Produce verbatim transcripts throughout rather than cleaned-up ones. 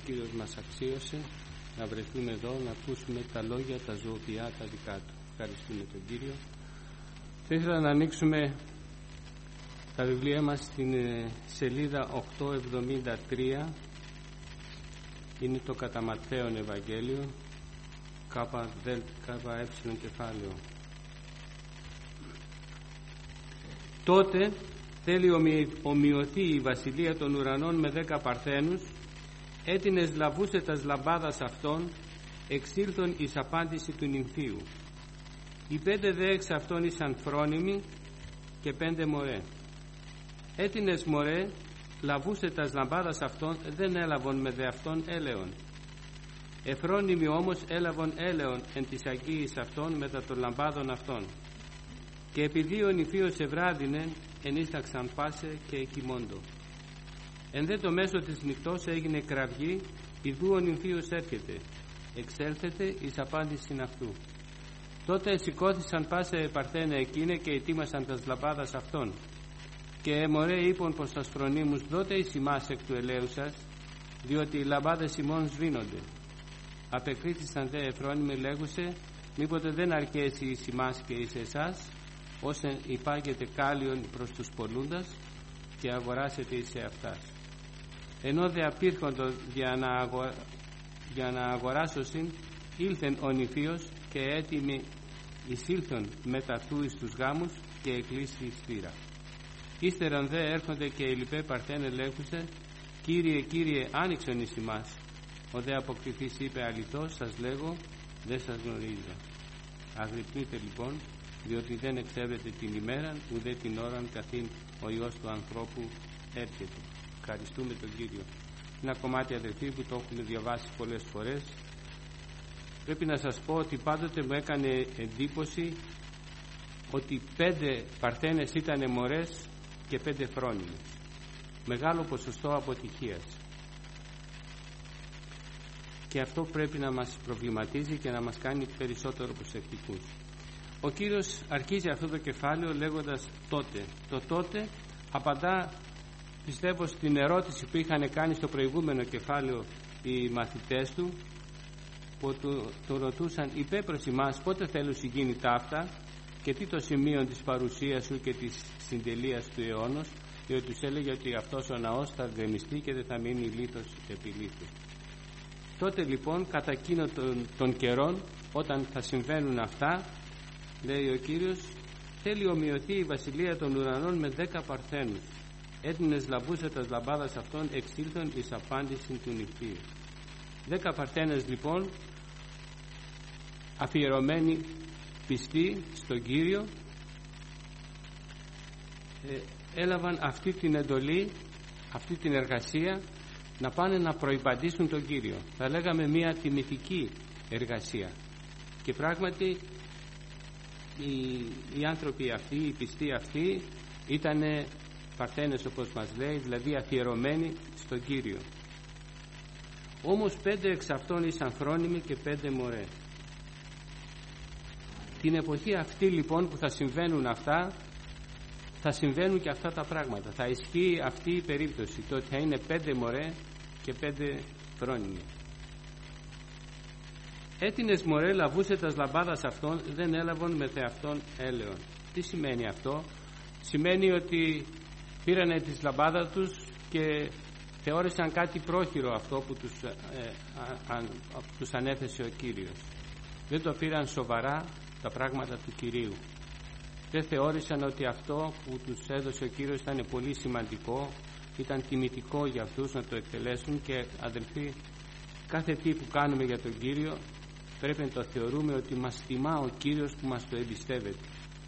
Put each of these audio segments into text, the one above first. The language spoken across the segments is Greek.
Κύριος μας αξίωσε να βρεθούμε εδώ, να ακούσουμε τα λόγια, τα ζωοποιά, τα δικά Του. Ευχαριστούμε τον Κύριο. Θα ήθελα να ανοίξουμε τα βιβλία μας στην σελίδα οκτακόσια εβδομήντα τρία. Είναι το κατά Ματθαίον Ευαγγέλιο, κάπα έψιλον κεφάλαιο. Τότε θέλει ομοιωθεί η βασιλεία των ουρανών με δέκα παρθένους, έτινες λαβούσετας λαμπάδας αυτών, εξήλθον εις απάντηση του νυμφίου. Οι πέντε δε εξ αυτών ήσαν φρόνιμοι και πέντε μωρέ. Έτινες μωρέ λαβούσετας λαμπάδας αυτών, δεν έλαβον με δε αυτών έλεον. Εφρόνιμοι όμως έλαβον έλεον εν της αγγίης αυτών μετά των λαμπάδων αυτών. Και επειδή ο νηφίος ευράδινε, ενίσταξαν πάσε και εκοιμώντο. Εν δε το μέσο της νυχτός έγινε κραυγή, ιδού ο νυμφίος έρχεται, εξέλθετε εις απάντησιν αυτού. Τότε σηκώθησαν πάσε παρθένε εκείνε και ετοίμασαν τας λαμπάδας αυτών. Και μωρέ είπον προς τας φρονίμους, δότε εις ημάς εκ του ελαίου σας, διότι οι λαμπάδες ημών σβήνονται. Απεκρίθησαν δε εφρόνιμοι λέγουσε, μήποτε δεν αρκέσει εις ημάς και εις εσάς, όσεν υπάγεται κάλιον προς τους πολλούντας και αγοράσετε εις εαυτάς. Ενώ δε απήρχοντο για να, αγο... για να αγοράσωσιν, ήλθεν ο νηφίος και έτοιμοι εισήλθον μετά αυτού εις τους γάμους και εκλείσει η σφύρα. Ύστερον δε έρχονται και οι λοιπέ παρθένε λέγουσε, Κύριε, Κύριε, άνοιξον εις ημάς. Ο δε αποκριθής είπε, αληθώς σας λέγω, δεν σας γνωρίζω. Αγρυπνείτε λοιπόν, διότι δεν εξέβρετε την ημέρα ουδέ την ώραν καθήν ο Υιός του ανθρώπου έρχεται. Ευχαριστούμε τον Κύριο. Ένα κομμάτι, αδελφοί, που το έχουμε διαβάσει πολλές φορές. Πρέπει να σας πω ότι πάντοτε μου έκανε εντύπωση ότι πέντε παρθένες ήταν μωρές και πέντε φρόνιμες. Μεγάλο ποσοστό αποτυχίας. Και αυτό πρέπει να μας προβληματίζει και να μας κάνει περισσότερο προσεκτικούς. Ο Κύριος αρχίζει αυτό το κεφάλαιο λέγοντας τότε. Το τότε απαντά, πιστεύω, στην ερώτηση που είχαν κάνει στο προηγούμενο κεφάλαιο οι μαθητές του, που του, του ρωτούσαν, υπέ προς ημάς πότε θέλουν γίνει ταύτα και τι το σημείο της παρουσίας σου και της συντελείας του αιώνος, διότι τους έλεγε ότι αυτός ο ναός θα γκρεμιστεί και δεν θα μείνει λίθος επί λίθου. Τότε λοιπόν, κατά εκείνο των, των καιρών, όταν θα συμβαίνουν αυτά, λέει ο Κύριος, θέλει ομοιωθεί η βασιλεία των ουρανών με δέκα παρθένους. Έτινες λαβούσετας λαμπάδας αυτών εξήλθον εις απάντησιν του νηφίου. Δέκα παρθένες λοιπόν, αφιερωμένοι πιστοί στον Κύριο, ε, έλαβαν αυτή την εντολή, αυτή την εργασία, να πάνε να προϋπαντήσουν τον Κύριο. Θα λέγαμε μια τιμητική εργασία. Και πράγματι οι, οι άνθρωποι αυτοί, οι πιστοί αυτοί, ήτανε παρθένες όπως μας λέει, δηλαδή αφιερωμένοι στον Κύριο. Όμως πέντε εξ αυτών ήσαν φρόνιμοι και πέντε μωρέ. Την εποχή αυτή λοιπόν που θα συμβαίνουν αυτά, θα συμβαίνουν και αυτά τα πράγματα. Θα ισχύει αυτή η περίπτωση, το ότι θα είναι πέντε μωρέ και πέντε φρόνιμοι. Έτινες μωρέ λαβούσετας λαμπάδας αυτών, δεν έλαβον με θεαυτόν έλεον. Τι σημαίνει αυτό? Σημαίνει ότι πήρανε τις λαμπάδα τους και θεώρησαν κάτι πρόχειρο αυτό που τους, ε, α, α, τους ανέθεσε ο Κύριος. Δεν το πήραν σοβαρά τα πράγματα του Κυρίου. Δεν θεώρησαν ότι αυτό που τους έδωσε ο Κύριος ήταν πολύ σημαντικό, ήταν τιμητικό για αυτούς να το εκτελέσουν. Και αδελφοί, κάθε τι που κάνουμε για τον Κύριο πρέπει να το θεωρούμε ότι μας τιμά ο Κύριος που μας το εμπιστεύεται.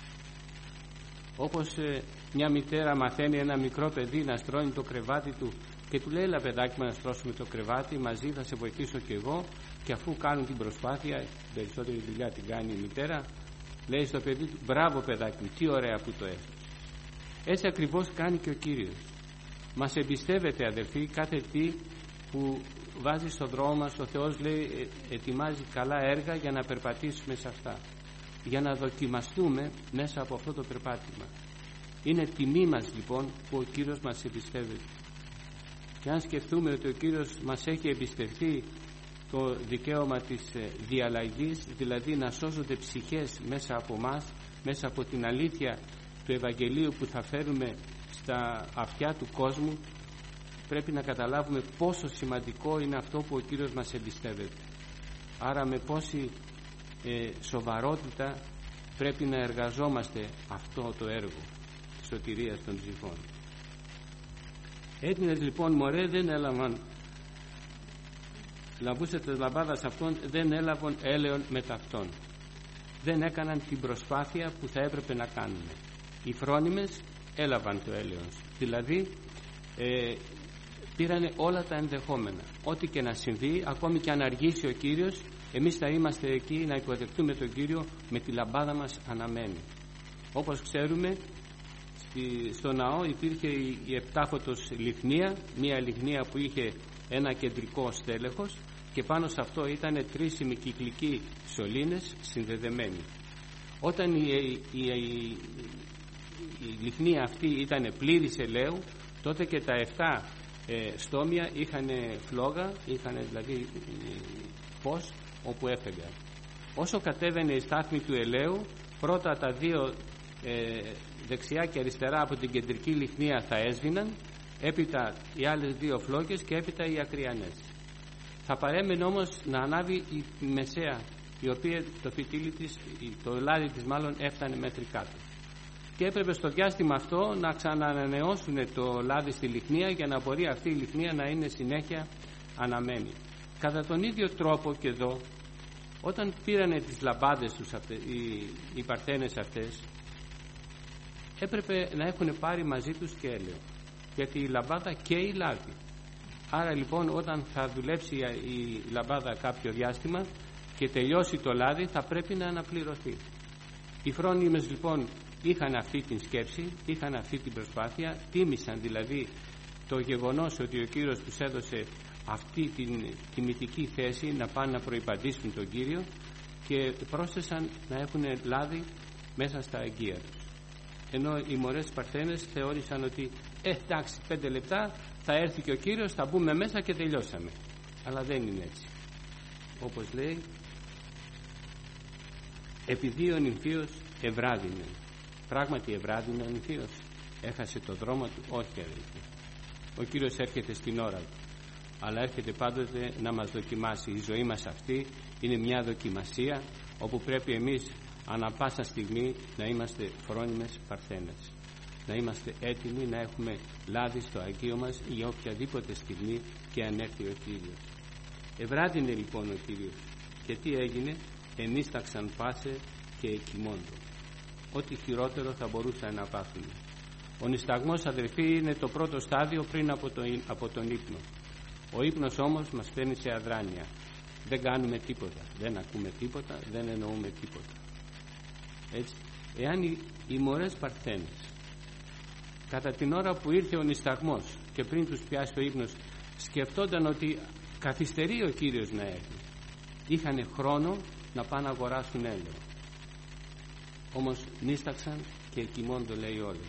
Όπως ε, μια μητέρα μαθαίνει ένα μικρό παιδί να στρώνει το κρεβάτι του και του λέει, έλα παιδάκι μου να στρώσουμε το κρεβάτι μαζί, θα σε βοηθήσω κι εγώ. Και αφού κάνουν την προσπάθεια, την περισσότερη δουλειά την κάνει η μητέρα, λέει στο παιδί του, μπράβο παιδάκι μου, τι ωραία που το έφερες. Έτσι ακριβώς κάνει και ο Κύριος. Μας εμπιστεύεται, αδελφοί, κάθε τι που βάζει στον δρόμο μας. Ο Θεός λέει, ετοιμάζει καλά έργα για να περπατήσουμε σε αυτά, για να δοκιμαστούμε μέσα από αυτό το περπάτημα. Είναι τιμή μας λοιπόν που ο Κύριος μας εμπιστεύεται. Και αν σκεφτούμε ότι ο Κύριος μας έχει εμπιστευτεί το δικαίωμα της διαλλαγής, δηλαδή να σώζονται ψυχές μέσα από μας, μέσα από την αλήθεια του Ευαγγελίου που θα φέρουμε στα αυτιά του κόσμου, πρέπει να καταλάβουμε πόσο σημαντικό είναι αυτό που ο Κύριος μας εμπιστεύεται. Άρα με πόση ε, σοβαρότητα πρέπει να εργαζόμαστε αυτό το έργο της σωτηρίας των ψυχών. Έτεινες λοιπόν μωρέ δεν έλαβαν, λαβούσετες λαμπάδας αυτών δεν έλαβαν έλεον μετ' αυτών. Δεν έκαναν την προσπάθεια που θα έπρεπε να κάνουν. Οι φρόνιμες έλαβαν το έλεον, δηλαδή ε, πήρανε όλα τα ενδεχόμενα. Ό,τι και να συμβεί, ακόμη και αν αργήσει ο Κύριος, εμείς θα είμαστε εκεί να υποδεχτούμε τον Κύριο με τη λαμπάδα μας αναμένη. Όπως ξέρουμε, στη, στο ναό υπήρχε η, η επτάφωτος λιχνία, μια λιχνία που είχε ένα κεντρικό στέλεχος και πάνω σε αυτό ήταν τρεις ημικυκλικοί σωλήνες συνδεδεμένοι. Όταν η, η, η, η, η λιχνία αυτή ήταν πλήρης ελαίου, τότε και τα εφτά ε, στόμια είχαν φλόγα, είχαν δηλαδή φως όπου έφεγαν. Όσο κατέβαινε η στάθμη του ελαίου, πρώτα τα δύο ε, δεξιά και αριστερά από την κεντρική λιχνία θα έσβηναν, έπειτα οι άλλες δύο φλόγες και έπειτα οι ακριανές. Θα παρέμενε όμως να ανάβει η μεσαία, η οποία το φυτίλι της, το λάδι της μάλλον έφτανε μέχρι κάτω. Και έπρεπε στο διάστημα αυτό να ξαναανανεώσουν το λάδι στη λιχνία για να μπορεί αυτή η λιχνία να είναι συνέχεια αναμένη. Κατά τον ίδιο τρόπο και εδώ, όταν πήρανε τις λαμπάδες τους αυτές, οι, οι παρθένες αυτές, έπρεπε να έχουν πάρει μαζί τους και έλαιο, γιατί η λαμπάδα καίει λάδι. Άρα λοιπόν όταν θα δουλέψει η λαμπάδα κάποιο διάστημα και τελειώσει το λάδι, θα πρέπει να αναπληρωθεί. Οι φρόνιμες λοιπόν είχαν αυτή την σκέψη, είχαν αυτή την προσπάθεια, τίμησαν δηλαδή το γεγονός ότι ο Κύριος τους έδωσε αυτή την τιμητική θέση να πάνε να προϋπαντήσουν τον Κύριο και πρόσθεσαν να έχουν λάδι μέσα στα αγκία τους. Ενώ οι μωρές παρθένες θεώρησαν ότι ε, εντάξει, πέντε λεπτά θα έρθει και ο Κύριος, θα μπούμε μέσα και τελειώσαμε. Αλλά δεν είναι έτσι. Όπως λέει, επειδή ο νυμφίος ευράδυνε. Πράγματι ευράδυνε ο νυμφίος, έχασε το δρόμο του? Όχι αδελφοί. Ο Κύριος έρχεται στην ώρα του, αλλά έρχεται πάντοτε να μας δοκιμάσει. Η ζωή μας αυτή είναι μια δοκιμασία όπου πρέπει εμείς ανά πάσα στιγμή να είμαστε φρόνιμες παρθένες, να είμαστε έτοιμοι να έχουμε λάδι στο αγκείο μας για οποιαδήποτε στιγμή και αν έρθει ο Κύριος. Ευράδυνε λοιπόν ο Κύριος και τι έγινε? Ενίσταξαν πάσε και εκοιμώντο. Ό,τι χειρότερο θα μπορούσαν να πάθουν. Ο νησταγμός αδελφοί είναι το πρώτο στάδιο πριν από, το, από τον ύπνο. Ο ύπνος όμως μας φέρνει σε αδράνεια. Δεν κάνουμε τίποτα, δεν ακούμε τίποτα, δεν εννοούμε τίποτα. Έτσι, εάν οι, οι μωρές παρθένες κατά την ώρα που ήρθε ο νησταγμός και πριν τους πιάσει ο ύπνος σκεφτόνταν ότι καθυστερεί ο Κύριος να έρθει, είχαν χρόνο να πάνε να αγοράσουν έλαιο. Όμως νήσταξαν και εκοιμών το λέει όλες.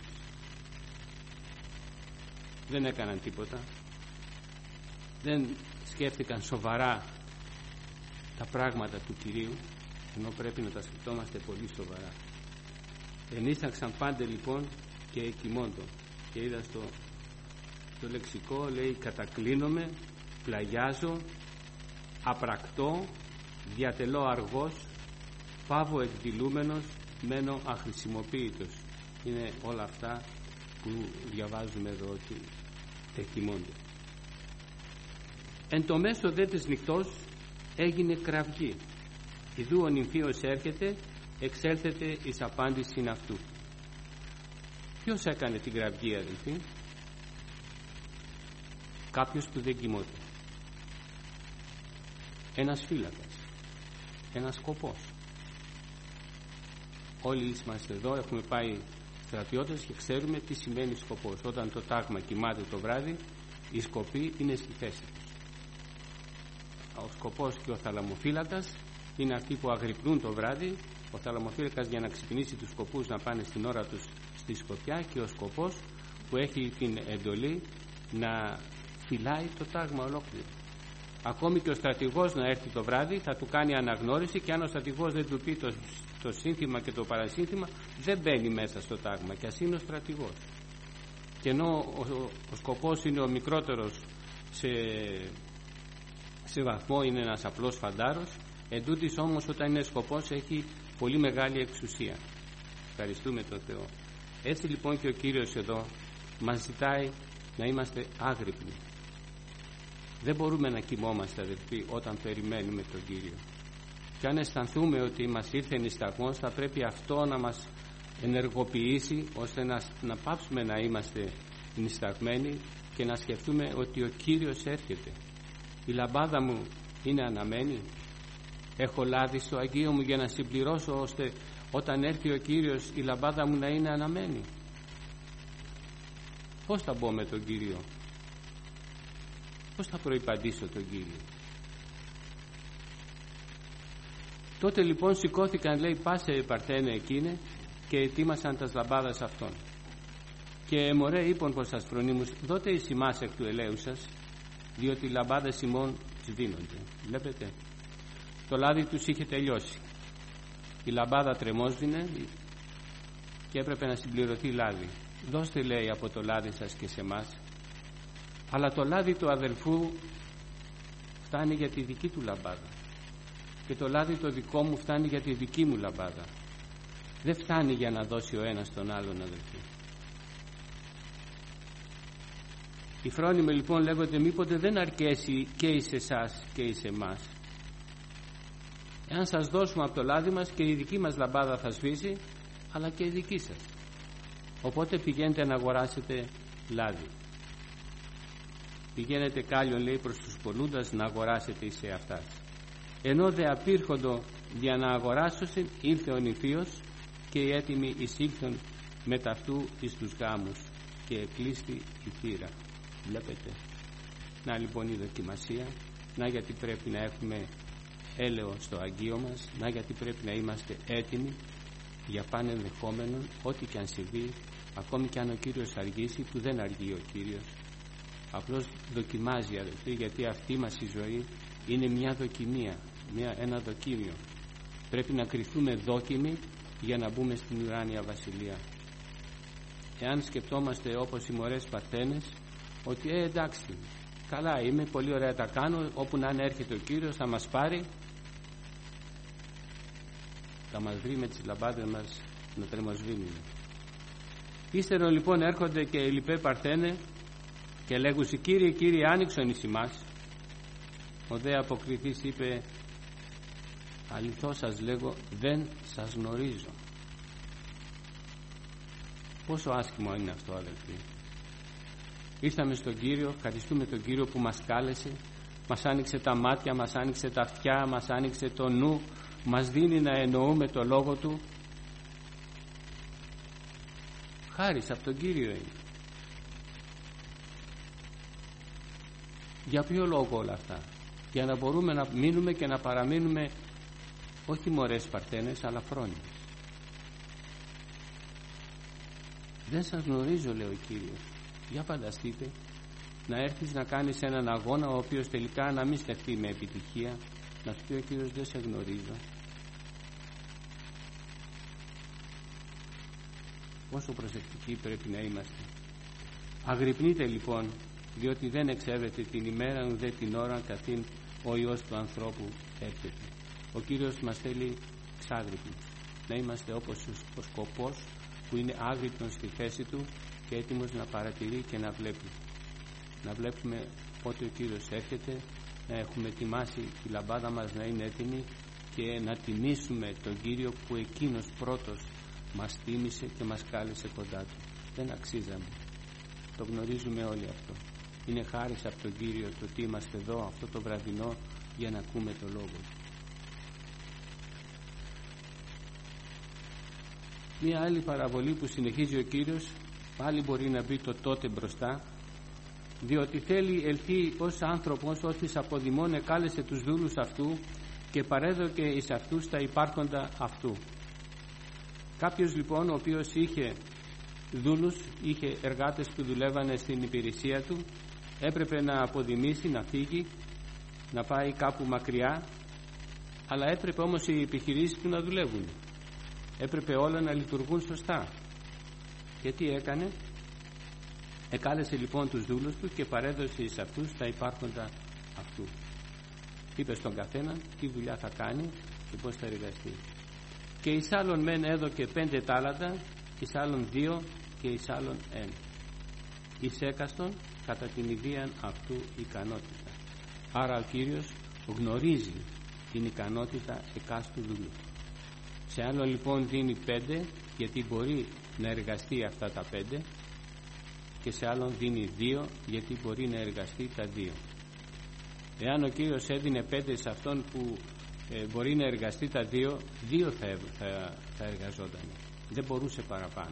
Δεν έκαναν τίποτα, δεν σκέφτηκαν σοβαρά τα πράγματα του Κυρίου, ενώ πρέπει να τα σκεφτόμαστε πολύ σοβαρά. Ενίσταξαν πάντε λοιπόν και εκοιμώντο. Και είδα στο, στο λεξικό λέει κατακλίνομαι, πλαγιάζω, απρακτώ, διατελώ αργός, πάβω εκδηλούμενος, μένω αχρησιμοποίητος. Είναι όλα αυτά που διαβάζουμε εδώ ότι εκοιμώνται. Εν το μέσο δε της νυχτός έγινε κραυγή. Ιδού ο νυμφίος έρχεται, εξέλθεται εις απάντησιν αυτού. Ποιος έκανε την κραυγή αδελφοί? Κάποιος που δεν κοιμόται. Ένας φύλακας, ένας σκοπός. Όλοι είμαστε εδώ, έχουμε πάει στρατιώτες και ξέρουμε τι σημαίνει σκοπός. Όταν το τάγμα κοιμάται το βράδυ, οι σκοποί είναι στη θέση τους. Ο σκοπός και ο θαλαμοφύλακας είναι αυτοί που αγρυπνούν το βράδυ. Ο θαλαμοφύλακας για να ξυπνήσει τους σκοπούς να πάνε στην ώρα τους στη σκοπιά, και ο σκοπός που έχει την εντολή να φυλάει το τάγμα ολόκληρο. Ακόμη και ο στρατηγός να έρθει το βράδυ θα του κάνει αναγνώριση, και αν ο στρατηγός δεν του πει το, το σύνθημα και το παρασύνθημα, δεν μπαίνει μέσα στο τάγμα, και ας είναι ο στρατηγός. Και ενώ ο, ο, ο σκοπός είναι ο μικρότερος σε, σε βαθμό, είναι ένας απλός φαντάρος, εντούτοις όμως όταν είναι σκοπός έχει πολύ μεγάλη εξουσία. Ευχαριστούμε τον Θεό. Έτσι λοιπόν και ο Κύριος εδώ μας ζητάει να είμαστε άγρυπνοι. Δεν μπορούμε να κοιμόμαστε, αδελφοί, όταν περιμένουμε τον Κύριο. Και αν αισθανθούμε ότι μας ήρθε νησταγμός, θα πρέπει αυτό να μας ενεργοποιήσει, ώστε να, να πάψουμε να είμαστε νησταγμένοι και να σκεφτούμε ότι ο Κύριος έρχεται. Η λαμπάδα μου είναι αναμένη. Έχω λάδι στο Αγίο μου για να συμπληρώσω, ώστε όταν έρθει ο Κύριος η λαμπάδα μου να είναι αναμένη. Πώς θα μπω με τον Κύριο? Πώς θα προϋπαντήσω τον Κύριο? Τότε λοιπόν σηκώθηκαν, λέει, πάσε Παρθένε εκείνε και ετοίμασαν τας λαμπάδας αυτών. Και μωρέ είπον πως σας φρονίμους, δότε εις ημάς εκ του ελέου σας, διότι οι λαμπάδες ημών σβήνονται. Βλέπετε, το λάδι τους είχε τελειώσει. Η λαμπάδα τρεμόσβηνε και έπρεπε να συμπληρωθεί λάδι. Δώστε, λέει, από το λάδι σας και σε μας. Αλλά το λάδι του αδελφού φτάνει για τη δική του λαμπάδα, και το λάδι το δικό μου φτάνει για τη δική μου λαμπάδα. Δεν φτάνει για να δώσει ο ένας τον άλλον, αδελφοί. Οι φρόνιμοι λοιπόν λέγονται μήποτε δεν αρκέσει και εις εσάς και εις εμάς. Εάν σας δώσουμε από το λάδι μας, και η δική μας λαμπάδα θα σβήσει, αλλά και η δική σας. Οπότε πηγαίνετε να αγοράσετε λάδι. Πηγαίνετε κάλλιον, λέει, προς τους πολλούντας να αγοράσετε εις εαυτάς. Ενώ δε απήρχοντο για να αγοράσωσιν, ήλθε ο νηφίος, και οι έτοιμοι εισήλθον με ταυτού εις τους γάμους, και εκλείστη η θύρα. Βλέπετε. Να λοιπόν η δοκιμασία. Να γιατί πρέπει να έχουμε έλεο στο Αγίο μας. Να γιατί πρέπει να είμαστε έτοιμοι για πάνε ενδεχόμενον, ό,τι και αν συμβεί, ακόμη και αν ο Κύριος αργήσει, που δεν αργεί ο Κύριος. Απλώς δοκιμάζει, αδελφοί, γιατί αυτή μας η ζωή είναι μια δοκιμία, μια, ένα δοκίμιο. Πρέπει να κριθούμε δόκιμοι για να μπούμε στην ουράνια βασιλεία. Εάν σκεπτόμαστε όπως οι μωρές Παρθένες, ότι ε, εντάξει, καλά είμαι, πολύ ωραία τα κάνω, όπου να είναι έρχεται ο Κύριος θα μας πάρει, θα μας βρει με τις λαμπάδες μας να τρεμοσβήνουν. Ύστερο λοιπόν έρχονται και οι λοιπέ Παρθένε και λέγουσι, Κύριε, Κύριε, άνοιξον εις ημάς. Ο δε αποκριθής είπε, αληθώς σας λέγω, δεν σας γνωρίζω. Πόσο άσχημο είναι αυτό, αδελφοί. Ήρθαμε στον Κύριο, ευχαριστούμε τον Κύριο που μας κάλεσε, μας άνοιξε τα μάτια, μας άνοιξε τα αυτιά, μας άνοιξε το νου, μας δίνει να εννοούμε το λόγο Του. Χάρις από τον Κύριο είναι. Για ποιο λόγο όλα αυτά? Για να μπορούμε να μείνουμε και να παραμείνουμε όχι μωρές Παρθένες, αλλά φρόνιμες. Δεν σας γνωρίζω, λέει ο Κύριος. Για φανταστείτε να έρθεις να κάνεις έναν αγώνα, ο οποίος τελικά να μην στεφτεί με επιτυχία, να σου πει ο Κύριος, δεν σε γνωρίζω. Πόσο προσεκτικοί πρέπει να είμαστε. Αγρυπνείτε λοιπόν, διότι δεν εξέβεται την ημέρα ουδέ την ώρα καθήν ο Υιός του ανθρώπου έρχεται. Ο Κύριος μας θέλει ξάγρυπνους, να είμαστε όπως ο σκοπός που είναι άγρυπνος στη θέση του και έτοιμος να παρατηρεί και να βλέπει. Να βλέπουμε πότε ο Κύριος έρχεται, να έχουμε ετοιμάσει τη λαμπάδα μας να είναι έτοιμη και να τιμήσουμε τον Κύριο που εκείνος πρώτος μας τίμησε και μας κάλεσε κοντά του. Δεν αξίζαμε. Το γνωρίζουμε όλοι αυτό. Είναι χάρις από τον Κύριο το ότι είμαστε εδώ αυτό το βραδινό για να ακούμε το Λόγο του. Μία άλλη παραβολή που συνεχίζει ο Κύριος, πάλι μπορεί να μπει το τότε μπροστά, διότι θέλει ελθεί ως άνθρωπος ότι αποδημών εκάλεσε τους δούλους αυτού και παρέδωκε εις αυτούς τα υπάρχοντα αυτού. Κάποιος λοιπόν ο οποίος είχε δούλους, είχε εργάτες που δουλεύανε στην υπηρεσία του, έπρεπε να αποδημήσει, να φύγει, να πάει κάπου μακριά, αλλά έπρεπε όμως οι επιχειρήσεις του να δουλεύουν. Έπρεπε όλα να λειτουργούν σωστά. Και τι έκανε? Εκάλεσε λοιπόν τους δούλους του και παρέδωσε εις αυτούς τα υπάρχοντα αυτού. Είπε στον καθένα τι δουλειά θα κάνει και πώς θα εργαστεί. Και εις άλλον μεν έδωκε πέντε τάλαντα, εις άλλον δύο και εις άλλον ένα. Εις έκαστον κατά την ιδίαν αυτού ικανότητα. Άρα ο Κύριος γνωρίζει την ικανότητα εκάστου δούλου. Σε άλλο λοιπόν δίνει πέντε, γιατί μπορεί να εργαστεί αυτά τα πέντε, και σε άλλον δίνει δύο, γιατί μπορεί να εργαστεί τα δύο. Εάν ο Κύριος έδινε πέντε σε αυτόν που ε, μπορεί να εργαστεί τα δύο, δύο θα, θα, θα εργαζόταν. Δεν μπορούσε παραπάνω.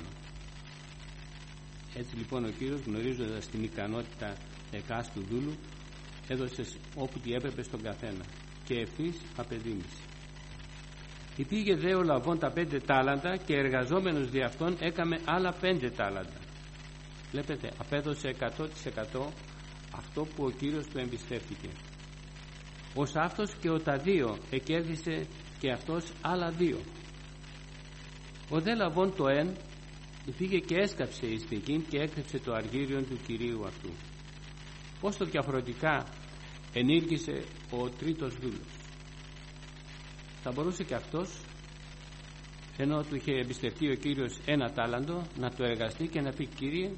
Έτσι λοιπόν ο Κύριος, γνωρίζοντας την ικανότητα εκάστου δούλου, έδωσε όπου τι έπρεπε στον καθένα και ευθύς απεδίμησε. Υπήγε δε ο Λαβών τα πέντε τάλαντα και εργαζόμενος δι' αυτόν έκαμε άλλα πέντε τάλαντα. Βλέπετε, απέδωσε εκατό τοις εκατό αυτό που ο Κύριος του εμπιστεύτηκε. Ως αυτός και ο τα δύο εκέρδισε και αυτός άλλα δύο. Ο δε Λαβών το εν πήγε και έσκαψε εις εκείν και έκρυψε το αργύριον του κυρίου αυτού. Πώς το διαφορετικά ενήργησε ο τρίτος δούλος. Θα μπορούσε και αυτός, ενώ του είχε εμπιστευτεί ο Κύριος ένα τάλαντο, να το εργαστεί και να πει: Κύριε,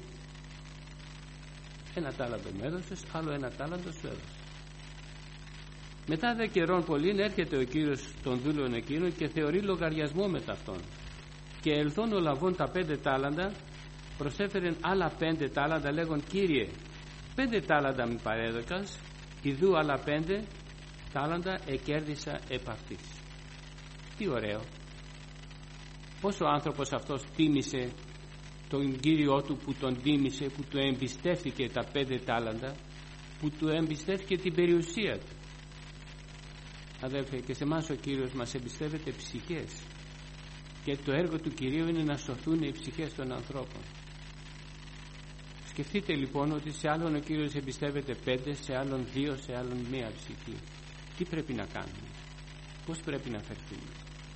ένα τάλαντο μου έδωσες, άλλο ένα τάλαντο σου έδωσε. Μετά δε καιρών πολλήν έρχεται ο Κύριος των δούλων εκείνων και θεωρεί λογαριασμό με ταυτόν. Και ελθόν ο Λαβών τα πέντε τάλαντα, προσέφερεν άλλα πέντε τάλαντα, λέγον: Κύριε, πέντε τάλαντα μου παρέδωκας, ιδού άλλα πέντε τάλαντα εκέρδισα επ' αυτής. Τι ωραίο! Πώς ο άνθρωπος αυτός τίμησε τον Κύριό του που τον τίμησε, που του εμπιστεύτηκε τα πέντε τάλαντα, που του εμπιστεύτηκε την περιουσία του. Αδέλφε, και σε εμάς ο Κύριος μας εμπιστεύεται ψυχές, και το έργο του Κυρίου είναι να σωθούν οι ψυχές των ανθρώπων. Σκεφτείτε λοιπόν ότι σε άλλον ο Κύριος εμπιστεύεται πέντε, σε άλλον δύο, σε άλλον μία ψυχή. Τι πρέπει να κάνουμε? Πώς πρέπει να φερθούμε?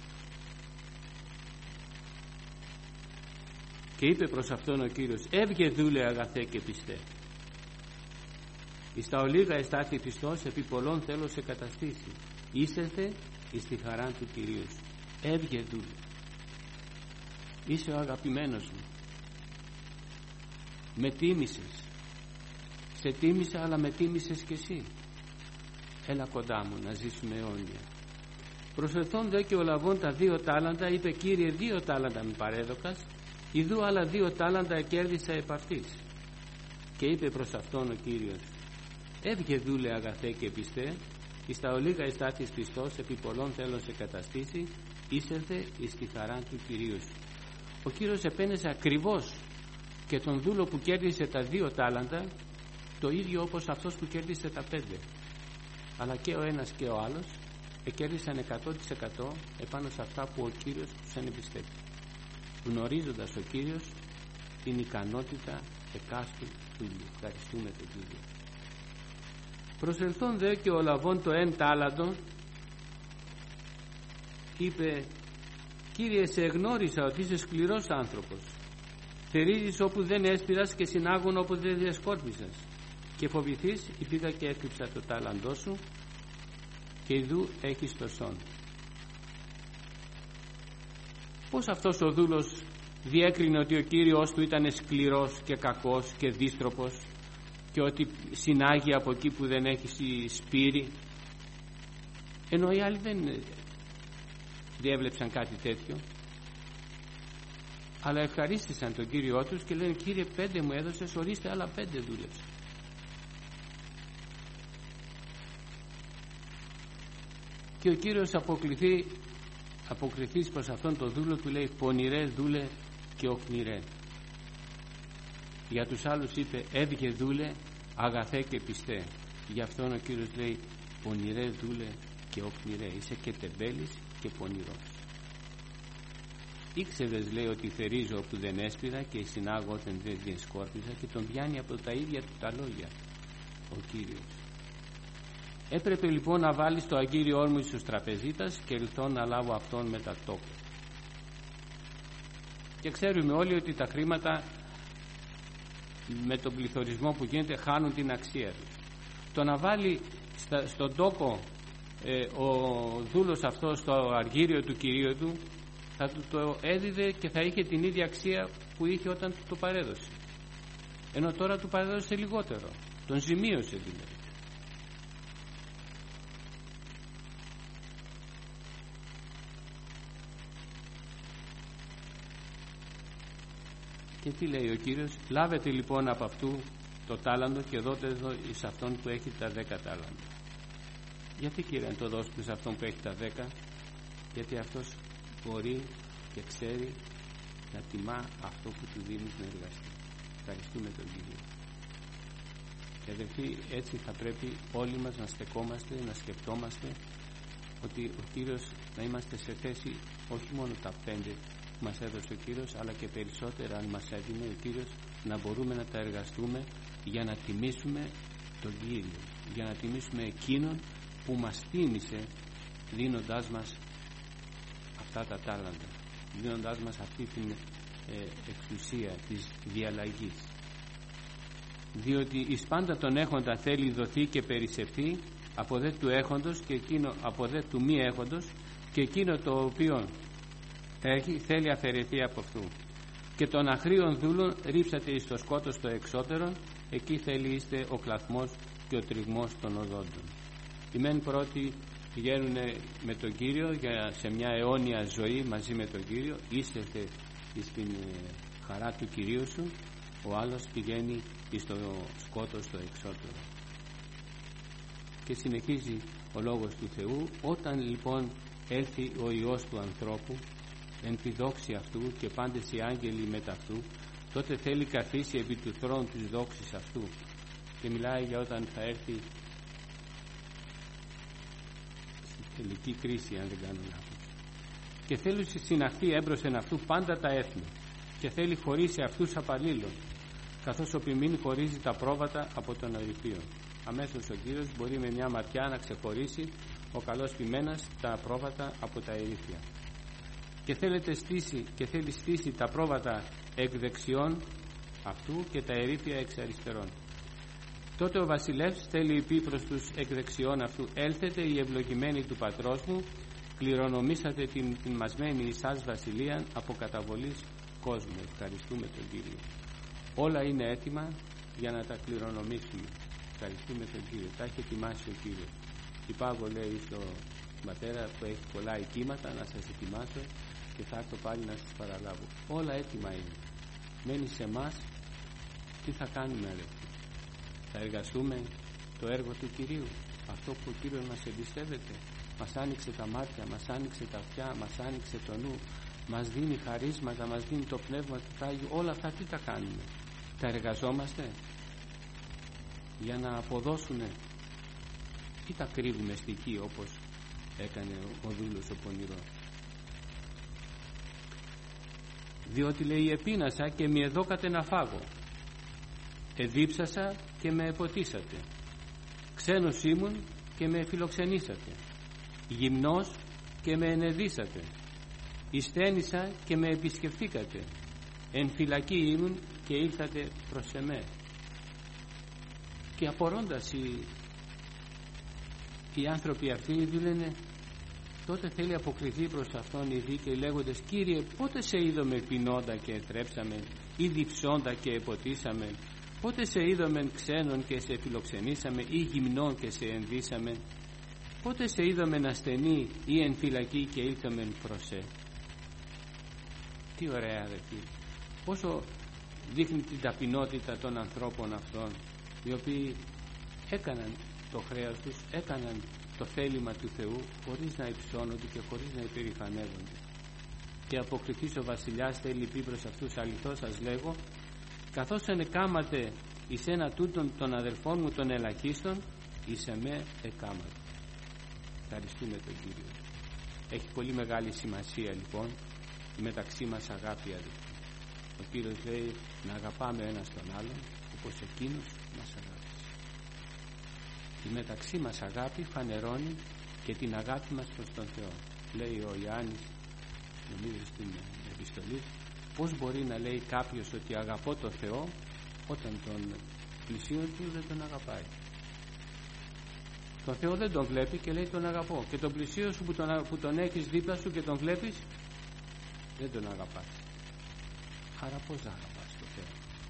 Και είπε προς αυτόν ο Κύριος: έβγε δούλε αγαθέ και πιστέ. Εις τα ολίγα εστάθη πιστός, επί πολλών θέλω σε καταστήσει. Είσεθε εις τη χαρά του Κυρίου σου. Έβγε δούλε. Είσαι ο αγαπημένος μου. Με τίμησες. Σε τίμησα, αλλά με τίμησες και εσύ. Έλα κοντά μου να ζήσουμε αιώνια. Προσελθόν δε και ο Λαβών τα δύο τάλαντα, είπε: Κύριε, δύο τάλαντα με παρέδωκας, ιδού άλλα δύο τάλαντα εκέρδισα επ' αυτής. Και είπε προς αυτόν ο Κύριος: έβγε δούλε αγαθέ και πιστέ, εις τα ολίγα εστάθης πιστός, επί πολλών θέλω σε καταστήσει, είσελθε εις τη χαρά του Κυρίου σου. Ο Κύριος επένεσε ακριβώς και τον δούλο που κέρδισε τα δύο τάλαντα, το ίδιο όπως αυτός που κέρδισε τα πέντε. Αλλά και ο ένας και ο άλλος εκέρδισαν εκατό τοις εκατό επάνω σε αυτά που ο Κύριος τους ανεμπιστεύει, γνωρίζοντας ο Κύριος την ικανότητα εκάστου δούλου. Ευχαριστούμε τον Κύριο. Προσελθόν δε και ο Λαβών το εν τάλαντο, είπε: Κύριε, σε εγνώρισα ότι είσαι σκληρός άνθρωπος. Θερίζεις όπου δεν έσπηρας και συνάγων όπου δεν διασκόρπισας. Και φοβηθείς, πήγα και έκρυψα το τάλαντό σου, και ιδού έχεις το σόν. Πώς αυτός ο δούλος διέκρινε ότι ο Κύριος του ήταν σκληρός και κακός και δύστροπος, και ότι συνάγει από εκεί που δεν έχει σπήρι, ενώ οι άλλοι δεν διέβλεψαν κάτι τέτοιο, αλλά ευχαρίστησαν τον Κύριό τους και λένε: Κύριε, πέντε μου έδωσες, ορίστε άλλα πέντε δούλεψα. Και ο Κύριος αποκληθεί, αποκριθείς προς αυτόν τον δούλο, του λέει: πονηρέ δούλε και οκνηρέ. Για τους άλλους είπε: έβγε δούλε αγαθέ και πιστέ. Για αυτόν ο Κύριος λέει: πονηρέ δούλε και οκνηρέ. Είσαι και τεμπέλης και πονηρός. Ήξερες, λέει, ότι θερίζω όπου δεν έσπηρα και συνάγω όταν δεν διασκόρπιζα, και τον πιάνει από τα ίδια του τα λόγια. ο Κύριος. Έπρεπε λοιπόν να βάλεις το αγγείριό μου στους τραπεζίτας και ελθώ να λάβω αυτόν με τα τόκου. Και ξέρουμε όλοι ότι τα χρήματα με τον πληθωρισμό που γίνεται χάνουν την αξία τους. Το να βάλει στα, στον τόκο ε, ο δούλος αυτό στο αργύριο του κυρίου του, θα του το έδιδε και θα είχε την ίδια αξία που είχε όταν του το παρέδωσε, ενώ τώρα του παρέδωσε λιγότερο, τον ζημίωσε δηλαδή. Και τι λέει ο Κύριος? Λάβετε λοιπόν από αυτού το τάλαντο και δώτε εδώ εις αυτόν που έχει τα δέκα τάλαντα. Γιατί, Κύριε, να το δώσουμε σε αυτόν που έχει τα δέκα? Γιατί αυτός μπορεί και ξέρει να τιμά αυτό που του δίνεις να εργαστεί. Ευχαριστούμε τον Κύριο. Και αδελφοί, έτσι θα πρέπει όλοι μας να στεκόμαστε, να σκεφτόμαστε ότι ο Κύριος, να είμαστε σε θέση όχι μόνο τα πέντε που μας έδωσε ο Κύριος, αλλά και περισσότερα αν μας έδινε ο Κύριος, να μπορούμε να τα εργαστούμε για να τιμήσουμε τον Κύριο, για να τιμήσουμε εκείνον που μας τίμησε δίνοντάς μας αυτά τα τάλαντα, δίνοντάς μας αυτή την ε, εξουσία της διαλλαγής. Διότι εις πάντα τον έχοντα θέλει δοθεί και περισσευθεί, από δε του έχοντος και εκείνο από δε του μη έχοντος, και εκείνο το οποίο έχει θέλει αφαιρεθεί από αυτού. Και των αχρίων δούλων ρίψατε εις το σκότος το εξώτερον, εκεί θέλει είστε ο κλαθμός και ο τριγμός των οδόντων. Οι μεν πρώτοι πηγαίνουν με τον Κύριο για σε μια αιώνια ζωή μαζί με τον Κύριο, είσαστε στην χαρά του Κυρίου σου, ο άλλος πηγαίνει στο σκότος το εξώτερο. Και συνεχίζει ο λόγος του Θεού: όταν λοιπόν έλθει ο Υιός του ανθρώπου εν τη δόξη αυτού και πάντες οι άγγελοι μετ' αυτού, τότε θέλει καθίσει επί του θρόνου της δόξης αυτού. Και μιλάει για όταν θα έρθει στη τελική κρίση, αν δεν κάνω λάθος. Και θέλει συναχθεί έμπροσθεν αυτού πάντα τα έθνη, και θέλει χωρίσει αυτούς απαλλήλων, καθώς ο ποιμήν χωρίζει τα πρόβατα από τον αριθείο. Αμέσως ο Κύριος μπορεί με μια ματιά να ξεχωρίσει ο καλός ποιμένας τα πρόβατα από τα ερήφια. Και, θέλετε στήσει, και θέλει στήσει τα πρόβατα εκ δεξιών αυτού και τα ερήφια εξ αριστερών. Τότε ο βασιλεύς θέλει πει προς τους εκ δεξιών αυτού: έλθετε οι ευλογημένοι του πατρός μου, κληρονομήσατε την τιμασμένη εις σας βασιλείαν από καταβολής κόσμου. Ευχαριστούμε τον Κύριο. Όλα είναι έτοιμα για να τα κληρονομήσουμε. Ευχαριστούμε τον Κύριο. Τα έχει ετοιμάσει ο Κύριος. Υπάγω, λέει στον πατέρα που έχει πολλά οικήματα, να σας ετοιμάσω και θα έρθω πάλι να σας παραλάβω. Όλα έτοιμα είναι. Μένει σε εμάς τι θα κάνουμε, αδελφοί. Θα εργαστούμε το έργο του Κυρίου, αυτό που ο Κύριος μας εμπιστεύεται. Μας άνοιξε τα μάτια, μας άνοιξε τα αυτιά, μας άνοιξε το νου, μας δίνει χαρίσματα, μας δίνει το πνεύμα του Άγιου. Όλα αυτά τι τα κάνουμε? Τα εργαζόμαστε για να αποδώσουνε ή τα κρύβουμε στη γη όπως έκανε ο δούλος ο πονηρός? Διότι, λέει, επίνασα και μη εδώκατε να φάγω, εδίψασα και με εποτίσατε, ξένος ήμουν και με φιλοξενήσατε, γυμνός και με ενεδίσατε, εισθένησα και με επισκεφθήκατε, εν φυλακή ήμουν και ήλθατε προς εμέ. Και απορρώντας οι, οι άνθρωποι αυτοί λένε, τότε θέλει αποκριθεί προς αυτόν οι δίκαιοι λέγοντες: Κύριε, πότε σε είδαμε πεινώντα και εθρέψαμε, ή διψώντα και εποτίσαμε? Πότε σε είδαμε ξένον και σε φιλοξενήσαμε, ή γυμνών και σε ενδύσαμε? Πότε σε είδαμε ασθενή ή εν φυλακή και ήλθαμε προς σε? Τι ωραία, αδελφοί! Πόσο δείχνει την ταπεινότητα των ανθρώπων αυτών, οι οποίοι έκαναν το χρέος τους, έκαναν το θέλημα του Θεού χωρίς να υψώνονται και χωρίς να υπερηφανεύονται. Και αποκριθείς ο βασιλιάς θέλει πει προς αυτούς: αληθώς σας λέγω, καθώς ενεκάματε εις ένα τούτον των αδελφών μου των ελαχίστων, εις εμέ εκάματε. Ευχαριστούμε τον Κύριο. Έχει πολύ μεγάλη σημασία λοιπόν η μεταξύ μας αγάπη, αδελφοί. Ο Κύριος λέει να αγαπάμε ένας τον άλλον όπως εκείνος μας αγάπησε. Η μεταξύ μας αγάπη φανερώνει και την αγάπη μας προς τον Θεό. Λέει ο Ιωάννης, νομίζω στην επιστολή, πώς μπορεί να λέει κάποιος ότι αγαπώ τον Θεό όταν τον πλησίον του δεν τον αγαπάει. Τον Θεό δεν τον βλέπει και λέει τον αγαπώ, και τον πλησίον σου που τον, που τον έχεις δίπλα σου και τον βλέπεις δεν τον αγαπάς. Άρα πώς να αγαπάς τον Θεό?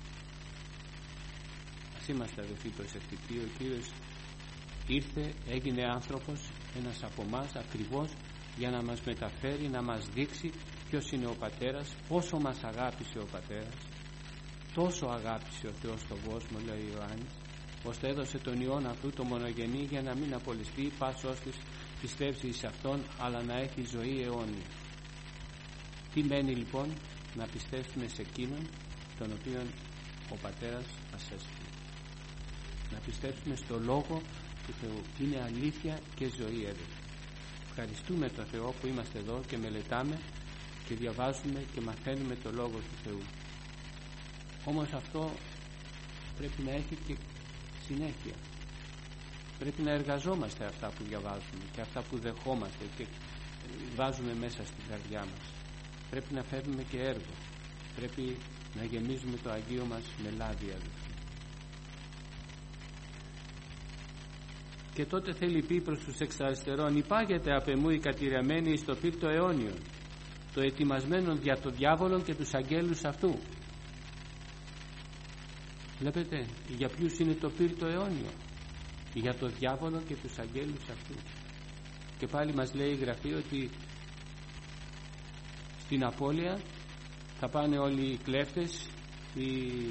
Ας είμαστε αδελφοί προσεκτικοί. Ο Κύριος ήρθε, έγινε άνθρωπος, ένας από εμάς ακριβώς για να μας μεταφέρει, να μας δείξει ποιος είναι ο Πατέρας, πόσο μας αγάπησε ο Πατέρας. Τόσο αγάπησε ο Θεός στον κόσμο, λέει ο Ιωάννης, ώστε έδωσε τον Υιόν αυτού το μονογενή για να μην απολυστεί πας ώστις πιστεύσει εις Αυτόν, αλλά να έχει ζωή αιώνια. Τι μένει λοιπόν? Να πιστέψουμε σε εκείνον τον οποίον ο Πατέρας μας έστειλε. Να πιστέψουμε στο Λόγο του Θεού. Είναι αλήθεια και ζωή, έδωσε. Ευχαριστούμε τον Θεό που είμαστε εδώ και μελετάμε και διαβάζουμε και μαθαίνουμε το Λόγο του Θεού. Όμως αυτό πρέπει να έχει και συνέχεια. Πρέπει να εργαζόμαστε αυτά που διαβάζουμε και αυτά που δεχόμαστε και βάζουμε μέσα στην καρδιά μας. Πρέπει να φέρνουμε και έργο. Πρέπει να γεμίζουμε το Αγίο μας με λάδι, αδελφοί. Και τότε θέλει πει προς τους εξ αριστερών, υπάγεται απ' εμού η κατηρεμένη στο πύρτο αιώνιον, το ετοιμασμένον για το διάβολο και τους αγγέλους αυτού. Βλέπετε για ποιους είναι το πύρτο αιώνιο? Για το διάβολο και τους αγγέλους αυτού. Και πάλι μας λέει η Γραφή ότι στην απώλεια θα πάνε όλοι οι κλέφτες, οι,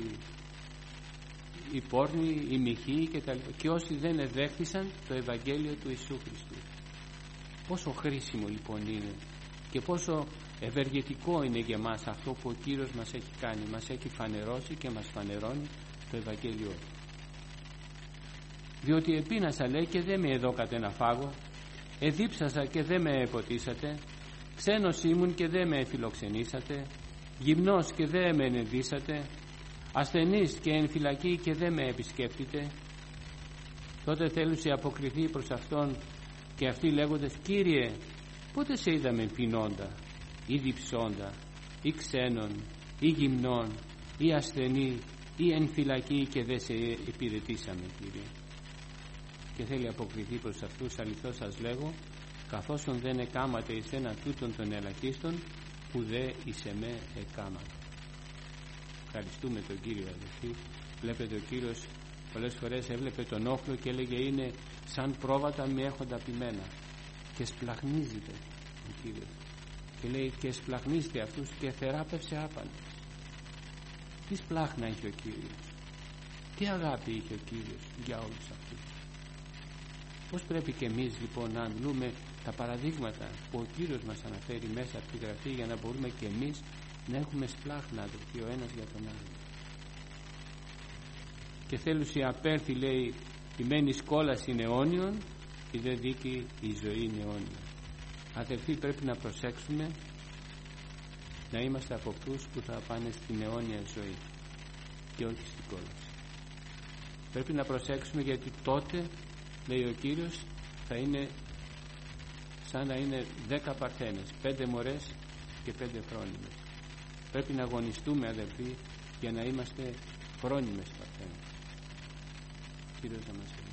οι πόρνοι, οι μοιχοί και τα λοιπά, και όσοι δεν εδέχθησαν το Ευαγγέλιο του Ιησού Χριστού. Πόσο χρήσιμο λοιπόν είναι και πόσο ευεργετικό είναι για μας αυτό που ο Κύριος μας έχει κάνει. Μας έχει φανερώσει και μας φανερώνει το Ευαγγέλιο του. Διότι επίνασα, λέει, και δεν με εδώκατε να φάγω, εδίψασα και δεν με εποτίσατε, ξένος ήμουν και δεν με φιλοξενήσατε, γυμνός και δεν με ενεδίσατε, ασθενής και εν φυλακή και δεν με επισκέπτητε. Τότε θέλουσε αποκριθεί προς αυτόν και αυτοί λέγοντες, Κύριε, πότε σε είδαμε πεινώντα ή διψώντα ή ξένον ή γυμνών ή ασθενή ή εν φυλακή και δεν σε υπηρετήσαμε, Κύριε? Και θέλει αποκριθεί προς αυτούς, αληθώς σας λέγω, καθόσον δεν εκάματε εις έναν τούτον των ελαχίστων, που δε εις εμέ εκάματε. Ευχαριστούμε τον Κύριο, αδελφοί. Βλέπετε, ο Κύριος πολλές φορές έβλεπε τον όχλο και έλεγε, είναι σαν πρόβατα μη έχοντα πειμένα, και σπλαχνίζεται ο Κύριος, και λέει, και σπλαχνίζεται αυτούς και θεράπευσε άπαντες. Τι σπλάχνα είχε ο Κύριος, τι αγάπη είχε ο Κύριος για όλους αυτούς. Πώς πρέπει και εμείς λοιπόν να αντλούμε τα παραδείγματα που ο Κύριος μας αναφέρει μέσα από τη Γραφή, για να μπορούμε και εμείς να έχουμε σπλάχνα, αδελφοί, ο ένας για τον άλλο. Και θέλουσι απέρθει, λέει, η μένη σκόλας είναι αιώνιον, η δε δίκη η ζωή είναι αιώνια. Αδελφοί, πρέπει να προσέξουμε να είμαστε από αυτούς που θα πάνε στην αιώνια ζωή και όχι στην κόλαση. Πρέπει να προσέξουμε, γιατί τότε, λέει ο Κύριος, θα είναι σαν να είναι δέκα παρθένες, πέντε μωρές και πέντε φρόνιμες. Πρέπει να αγωνιστούμε, αδελφοί, για να είμαστε φρόνιμες παρθένες. Κύριος να μας